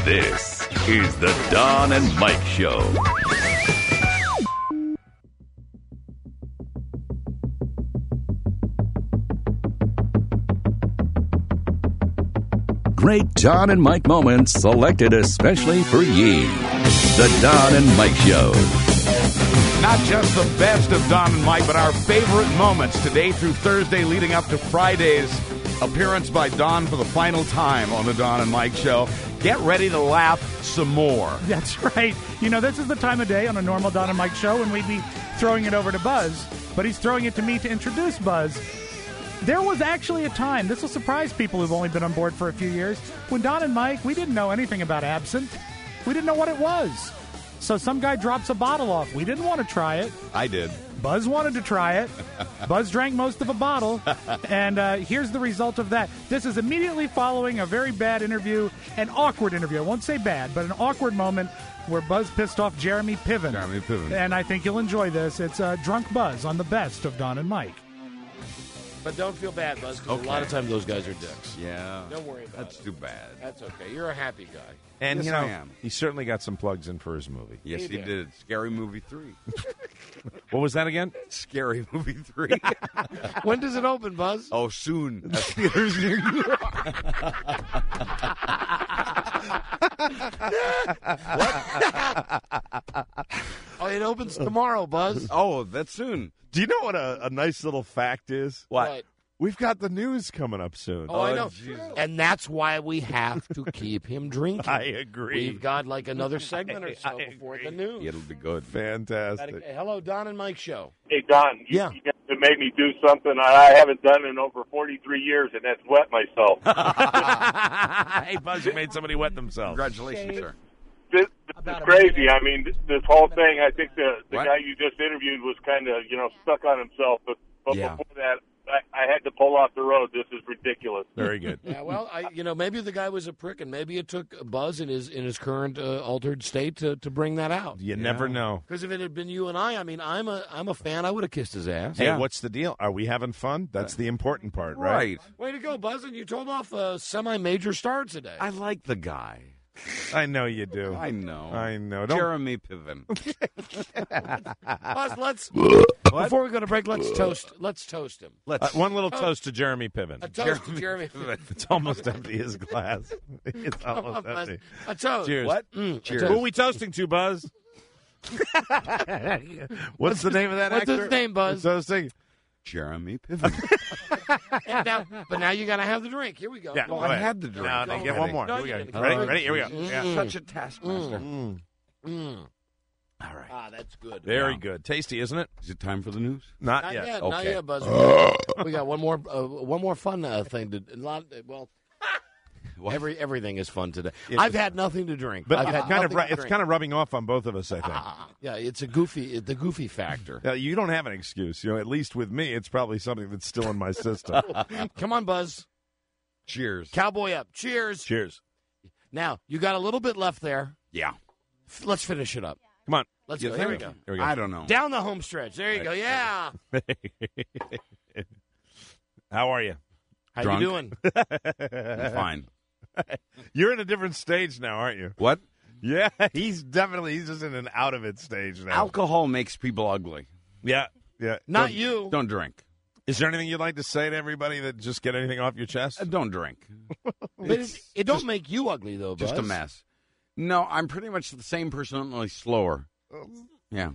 This is the Don and Mike Show. Great Don and Mike moments selected especially for ye. The Don and Mike Show. Not just the best of Don and Mike, but our favorite moments today through Thursday leading up to Friday's appearance by Don for the final time on the Don and Mike Show. Get ready to laugh some more. That's right. You know, this is the time of day on a normal Don and Mike show when we'd be throwing it over to Buzz, but he's throwing it to me to introduce Buzz. There was actually a time, this will surprise people who've only been on board for a few years, when Don and Mike, we didn't know anything about absinthe. We didn't know what it was. So some guy drops a bottle off. We didn't want to try it. I did. Buzz wanted to try it. Buzz drank most of a bottle. And here's the result of that. This is immediately following a very bad interview, an awkward interview. I won't say bad, but an awkward moment where Buzz pissed off Jeremy Piven. And I think you'll enjoy this. It's Drunk Buzz on the best of Don and Mike. But don't feel bad, Buzz, because a lot of times those guys are dicks. Yeah. Don't worry about it. That's too bad. That's okay. You're a happy guy. And, Yes, you know, I am. he certainly got some plugs in for his movie. Yes, he did. Scary Movie 3. What was that again? Scary Movie 3. When does it open, Buzz? Oh, soon. At theaters near you. Oh, it opens tomorrow, Buzz. Oh, that's soon. Do you know what a nice little fact is? What? We've got the news coming up soon. Oh, I know. Jesus. And that's why we have to keep him drinking. I agree. We've got like another segment or so before the news. It'll be good. Fantastic. Hello, Don and Mike Show. Hey, Don, you Yeah. guys have made me do something I haven't done in over 43 years, and that's wet myself. Hey, Buzz, you made somebody wet themselves. Congratulations, sir. This is crazy. I mean, this whole thing, I think the What? guy you just interviewed was kind of, stuck on himself. But Yeah. before that, I had to pull off the road. This is ridiculous. Very good. Yeah, well, maybe the guy was a prick, and maybe it took Buzz in his current altered state to bring that out. You never know. Because if it had been you and I mean, I'm a fan. I would have kissed his ass. Hey, what's the deal? Are we having fun? That's the important part, right? Right. Way to go, Buzz! And you told off a semi-major star today. I like the guy. I know you do. I know. I know. Don't. Jeremy Piven. Buzz, let's before we go to break, let's toast him. One little toast to Jeremy Piven. A toast to Jeremy. It's almost empty, his glass. It's almost Buzz, empty. a toast. Cheers. What? Cheers. Who are we toasting to, Buzz? What's the name of that What's actor? his name, Buzz? Toasting. Jeremy Piven. But now you got to have the drink. Here we go. Yeah, Go go I ahead. ahead. had the drink. No, already. get one more. No, Here we you go. didn't. Ready? Here we go. Yeah. Such a taskmaster. Mm. All right. Ah, that's good. Very good. Tasty, isn't it? Is it time for the news? Not Not yet. yet. Not Okay. yet, Buzz. We got one more fun thing to. Everything is fun today. I've had nothing to drink. But I've it's had kind of nothing to it's drink. kind of rubbing off on both of us, I think. Yeah, it's the goofy factor. Now, you don't have an excuse. At least with me, it's probably something that's still in my system. Come on, Buzz. Cheers. Cowboy up. Cheers. Cheers. Now, you got a little bit left there. Yeah. Let's finish it up. Come on. Let's You go. Here we think? go. Here we go. I don't know. Down the home stretch. There you go. Yeah. How are you? How Drunk. you doing? I'm fine. You're in a different stage now, aren't you? What? Yeah, he's just in an out of it stage now. Alcohol makes people ugly. Yeah, yeah. Not you. Don't drink. Is there anything you'd like to say to everybody that just get anything off your chest? Don't drink. But it don't make you ugly, though, Buzz. Just a mess. No, I'm pretty much the same person, only slower. Yeah.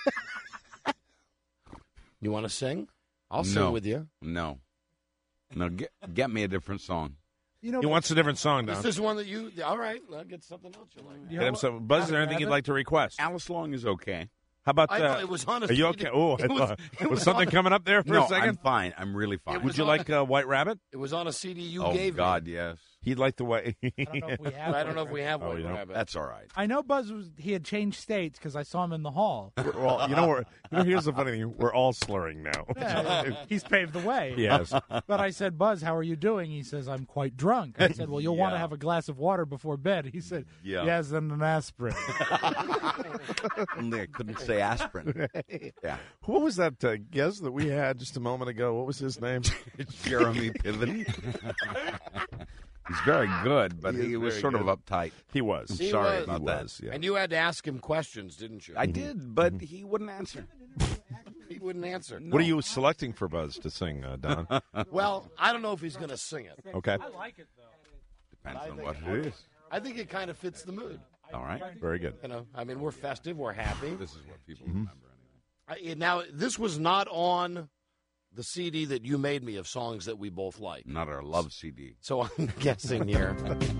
You want to sing? I'll No. sing with you. No. Get me a different song. He wants a different song, Don. Is this one that you... All right, I'll get something else you like. Get him some. Buzz, is there anything you'd like to request? Alice Long is okay. How about I thought it was on a Are you CD. okay? Oh, I It was- thought it was was something on- coming up there for No, a second? I'm fine. I'm really fine. It Would you like White Rabbit? It was on a CD you Oh, gave God, me. yes. He'd like the way. I don't know if we have. I don't know if we have Oh, one. you don't? Rabbit. That's all right. I know Buzz he had changed states because I saw him in the hall. Well, here's the funny thing. We're all slurring now. Yeah, he's paved the way. Yes. But I said, Buzz, how are you doing? He says, I'm quite drunk. I said, well, you'll want to Yeah. have a glass of water before bed. He said, Yeah. yes, and an aspirin. Only I couldn't say aspirin. Yeah. What was that guest that we had just a moment ago? What was his name? It's Jeremy Piven. He's very good, but He he is was very sort good. of uptight. He was. He Sorry was. about He that. was, yeah. And you had to ask him questions, didn't you? I did, but he wouldn't answer. He wouldn't answer. What are you selecting for Buzz to sing, Don? Well, I don't know if he's going to sing it. Okay. like it, though. Depends on what it is. I think it kind of fits the mood. All right. Very good. You know, I mean, we're festive, we're happy. This is what people remember anyway. Now, this was not on the CD that you made me of songs that we both like. Not our love CD. So I'm guessing here.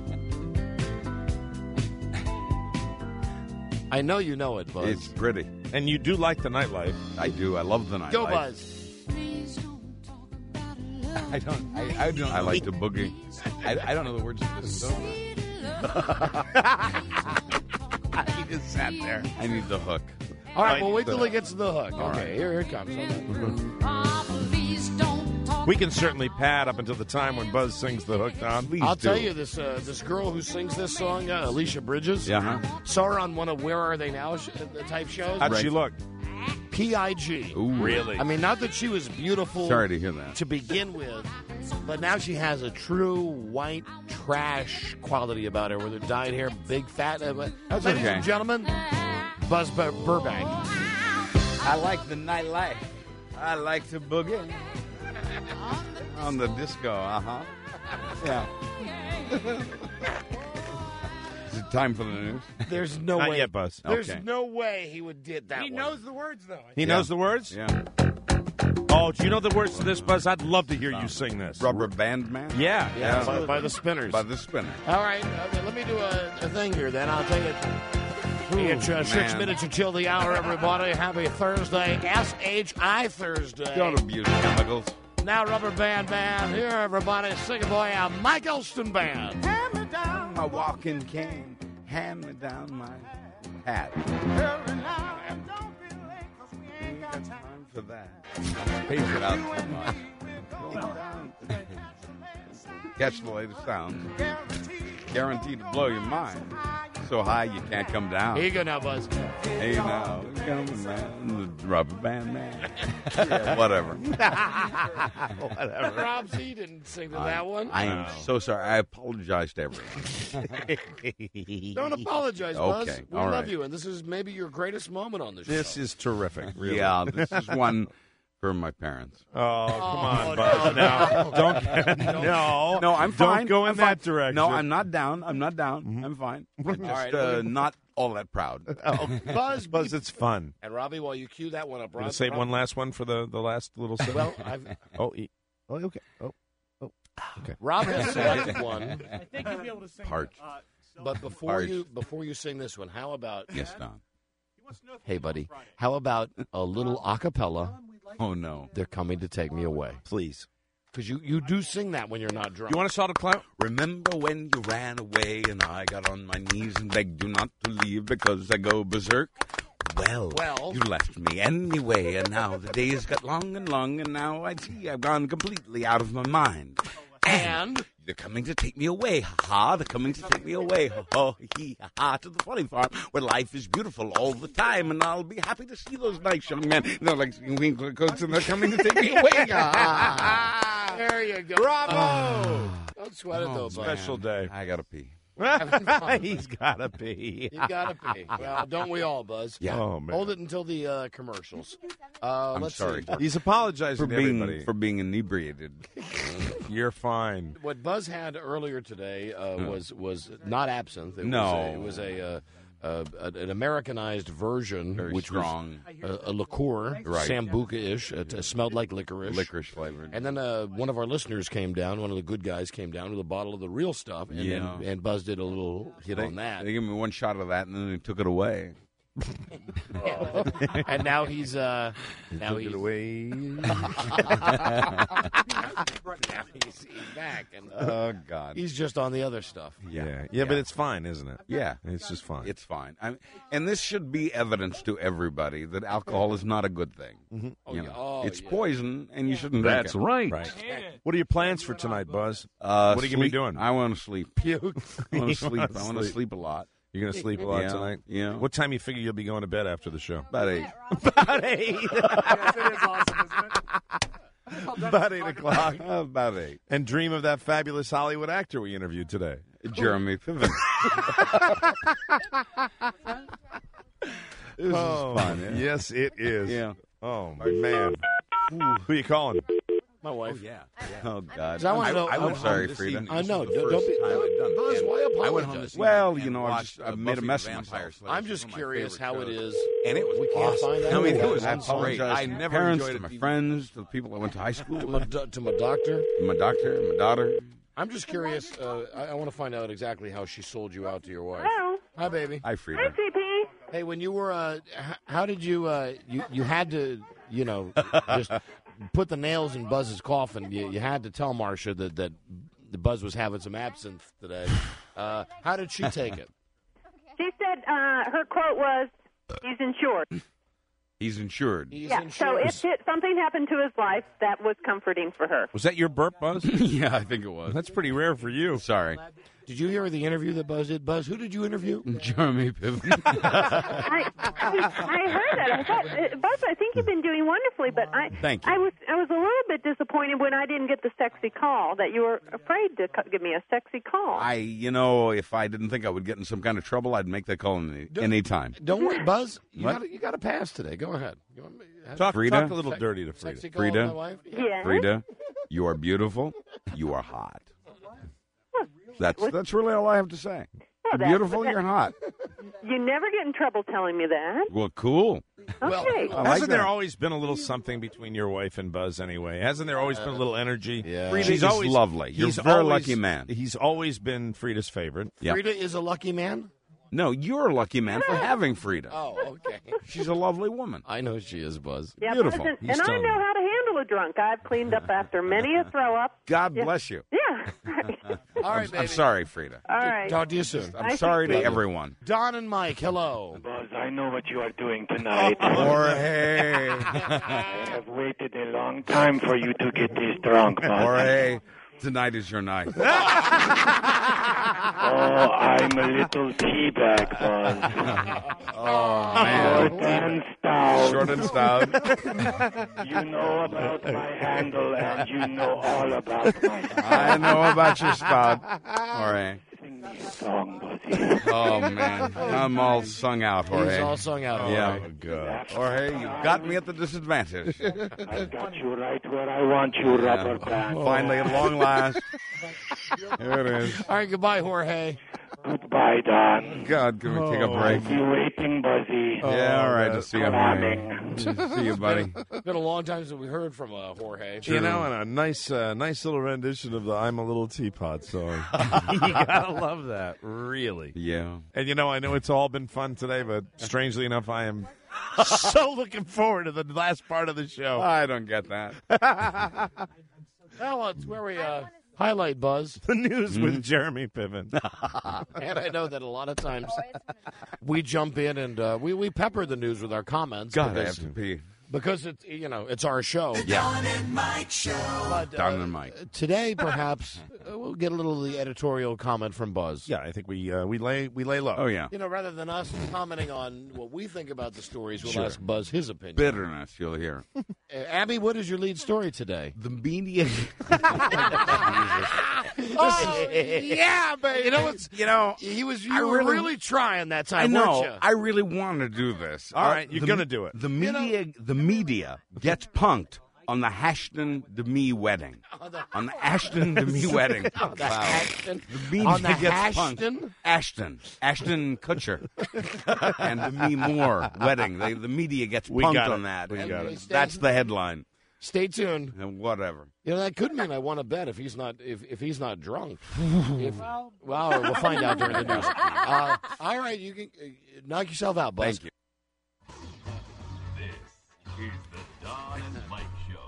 I know you know it, Buzz. It's pretty. And you do like the nightlife. I do. I love the nightlife. Go, Buzz. I don't. I like the boogie. I don't know the words of this song. He just sat there. I need the hook. All right, well, wait till he gets to the hook. All Okay, right. here it comes. We can certainly pad up until the time when Buzz sings the hook, Don. Please I'll do. tell you, this girl who sings this song, Alicia Bridges, Yeah. saw her on one of Where Are They Now type shows. How'd she look? P.I.G. Ooh. Really? I mean, not that she was beautiful Sorry to hear that. to begin with, but now she has a true white trash quality about her with her dyed hair, big fat. That's Ladies okay. and gentlemen, Buzz Burbank. I like the nightlife. I like to boogie. On the disco, Yeah. Is it time for the news? There's no Not way. yet, Buzz. There's Okay. no way he would did that. He knows the words, though. He knows the words? Yeah. Oh, do you know the words to this, Buzz? I'd love to hear you sing this. Rubber Band Man? Yeah. Yeah, by the Spinners. By the Spinner. All right, let me do a thing here. Then I'll tell you. It's 6 man. minutes until the hour, everybody. Happy Thursday, SHI Thursday. Don't abuse chemicals. Now, Rubber Band Man, here, everybody, sing it boy, Mike Elston Band. Hand me down my walking cane. Hand me down my hat. Ain't got time for that. Pays it out too much. Catch the latest sound. Guaranteed to blow your mind. So high you can't come down. Here you go now, Buzz. Hey now, coming down the Rubber Band Man. Yeah, whatever. Rob Z didn't sing to that one. I am so sorry. I apologize to everyone. Don't apologize, Buzz. Okay, We all love right. you, and this is maybe your greatest moment on the show. This is terrific. Really. Yeah, this is one for my parents. Oh, come on, no. Buzz. Now, don't. No. No, I'm fine. Don't go in I'm that fine. direction. No, I'm not down. I'm not down. I'm fine. I'm just right, not all that proud. Buzz, It's fun. and Robbie, while you cue that one up, Gonna save one last one for the last little segment. Well, okay. Oh. Rob has selected one, I think you'll be able to sing Parched. but before you sing this one, how about Yes, Don. hey, buddy, how about a little a cappella? Oh, no. They're coming to take me away. Please. Because you do sing that when you're not drunk. You want us all to clap? Remember when you ran away and I got on my knees and begged you not to leave because I go berserk? Well, you left me anyway, and now the days got long and long, and now I see I've gone completely out of my mind. And They're coming to take me away, ha-ha. They're coming to take me away, ha-ha, hee-ha-ha, to the funny farm where life is beautiful all the time, and I'll be happy to see those nice young men. They're like winkler coats, and they're coming to take me away. there you go. Bravo! Don't sweat it, though, bud. Special day. I gotta pee. He's got to pee. You gotta pee. Well, don't we all, Buzz? Yeah. Oh, man. Hold it until the commercials. I'm Let's sorry. see. He's apologizing For to everybody. being inebriated. You're fine. What Buzz had earlier today was not absinthe. It No. was an Americanized version, Very which strong. was a liqueur, Right. Sambuca-ish. It smelled like licorice. Licorice flavored. And then one of our listeners came down, one of the good guys came down with a bottle of the real stuff, and, Yeah. and Buzz did a little hit on that. They gave me one shot of that, and then they took it away. And now he's now he's away. now he's back, and Oh, God. he's just on the other stuff. Yeah, but it's fine, isn't it? Yeah. It's just fine. It's fine. And this should be evidence to everybody that alcohol is not a good thing. You know, it's poison, and you shouldn't drink That's it. right. What are your plans for tonight, Buzz? What are you gonna be doing? I want to sleep. Puke. I want to sleep. wanna I want to sleep. sleep a lot. You're going to sleep a lot Yeah, tonight? yeah. What time you figure you'll be going to bed after the show? About 8. About 8. Yes, it is awesome, isn't it? About 8 o'clock. About 8. And dream of that fabulous Hollywood actor we interviewed today. Jeremy Piven. This is fun. Yeah. Yes, it is. Yeah. Oh, man. Who you calling? My wife. Yeah. Oh, God. I wanna know- I'm sorry, Frida. I know. Don't be. Buzz, why apologize? Well, you know, I've made a mess of myself. I'm just curious how it is. And it was we can't awesome. find out. I mean, it about was I'm sorry. great. I To never parents, to my friends, to the people I went to high school with, my doctor. my doctor, my daughter. I'm just curious. I want to find out exactly how she sold you out to your wife. Hello. Hi, baby. Hi, Frida. CP. Hey, when you were, how did you, you had to, just put the nails in Buzz's coffin. You had to tell Marcia that the Buzz was having some absinthe today. How did she take it? She said her quote was, "He's insured." He's insured. He's Yeah. insured. So if something happened to his life, that was comforting for her. Was that your burp, Buzz? Yeah, I think it was. That's pretty rare for you. Sorry. Did you hear the interview that Buzz did? Buzz, who did you interview? Jeremy Piven. I heard that. I thought, Buzz, I think you've been doing wonderfully, but Thank you. I was a little bit disappointed when I didn't get the sexy call. That you were afraid to give me a sexy call. If I didn't think I would get in some kind of trouble, I'd make that call any time. Don't worry, Buzz. You What? got to pass today. Go ahead. You want me- Talk Frida? a little dirty to Frida. Sexy call Frida? my wife? Yeah. Frida, you are beautiful. You are hot. That's really all I have to say. You're beautiful. You're hot. You never get in trouble telling me that. Well, cool. Okay. I like Hasn't there that. always been a little something between your wife and Buzz anyway? Hasn't there always been a little energy? Yeah. Frida is lovely. You're a very lucky man. He's always been Frida's favorite. Yep. Frida is a lucky man? No, you're a lucky man for having Frida. Oh, okay. She's a lovely woman. I know she is, Buzz. Yeah, Beautiful. Buzz, He's and I telling know me. how to handle a drunk. I've cleaned up after many a throw up. God bless you. Yeah. All right, baby. I'm sorry, Frida. All right. Talk to you soon. I'm sorry to everyone. Don and Mike, hello. Buzz, I know what you are doing tonight. Jorge. I have waited a long time for you to get this drunk, Buzz. Jorge. Tonight is your night. Oh, I'm a little teabag, Buzz. Oh, Short man. and stout. Short and stout. You know about my handle, and you know all about my I know about your spout. Jorge. Sing me a song, Buzzy. Oh, man. I'm all sung out, Jorge. He's all sung out. Yeah. Oh, God. Jorge, you got me at the disadvantage. I've got you right where I want you, rubber band. Finally, at long last. Here it is. All right, goodbye, Jorge. Goodbye, Don. God, can we take a break? I'll be waiting, Buzzy. Yeah, all right. Just see you, Jorge. Cramming. See you, buddy. It's been a long time since we heard from Jorge. You know, and a nice little rendition of the "I'm a Little Teapot" song. You gotta love that, really. Yeah. And I know it's all been fun today, but strangely enough, I am So looking forward to the last part of the show. I don't get that. Well, it's where we highlight Buzz. the news with Jeremy Piven. And I know that a lot of times we jump in and we pepper the news with our comments. God, I because, have to pee. because it's it's our show. Yeah. Don and Mike Show. But, Don and Mike. Today, perhaps we'll get a little of the editorial comment from Buzz. Yeah, I think we lay low. Oh, yeah. Rather than us commenting on what we think about the stories, we'll Sure. ask Buzz his opinion. Bitterness, you'll hear. Abby, what is your lead story today? The media. Yeah, but you were really trying that time, I know. weren't you? I really want to do this. All right, you're gonna do it. The media gets punked on the Ashton Demi wedding. On the Ashton Demi wedding. Ashton? The media On the gets Ashton? punked. Ashton Kutcher and Demi Moore wedding. The media gets We punked got on it. that. We and got it. That's the headline. Stay tuned. And whatever. That could mean I want to bet if he's not drunk. We'll find out during the news. All right, you can knock yourself out, Buzz. Thank you. This is the Don and Mike Show.